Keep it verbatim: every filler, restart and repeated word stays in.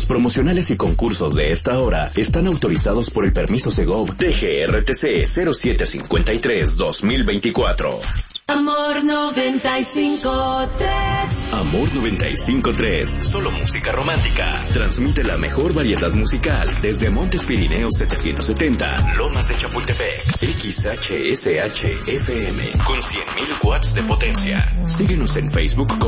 promocionales y concursos de esta hora están autorizados por el permiso Segov T G R T C cero siete cincuenta y tres dos mil veinticuatro. Amor noventa y cinco tres. Amor noventa y cinco tres. Solo música romántica. Transmite la mejor variedad musical desde Montes Pirineos setecientos setenta, Lomas de Chapultepec. X H S H F M con cien mil watts de potencia. Síguenos en Facebook como